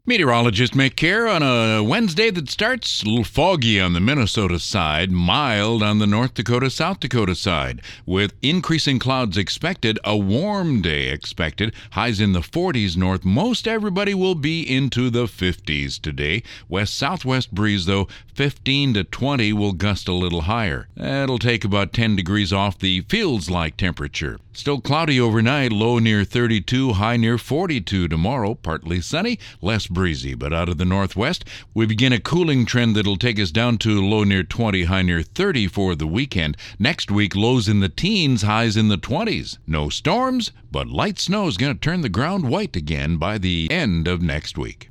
Meteorologist Mick Kerr on a Wednesday that starts a little foggy on the Minnesota side, mild on the North Dakota, South Dakota side. With increasing clouds expected, a warm day expected. Highs in the 40s north. Most everybody will be into the 50s today. West-southwest breeze, though, 15 to 20 will gust a little higher. That'll take about 10 degrees off the feels-like temperature. Still cloudy overnight, low near 32, high near 42 tomorrow. Partly sunny, less breezy, but out of the northwest, we begin a cooling trend that'll take us down to low near 20, high near 30 for the weekend. Next week, lows in the teens, highs in the 20s. No storms, but light snow is going to turn the ground white again by the end of next week.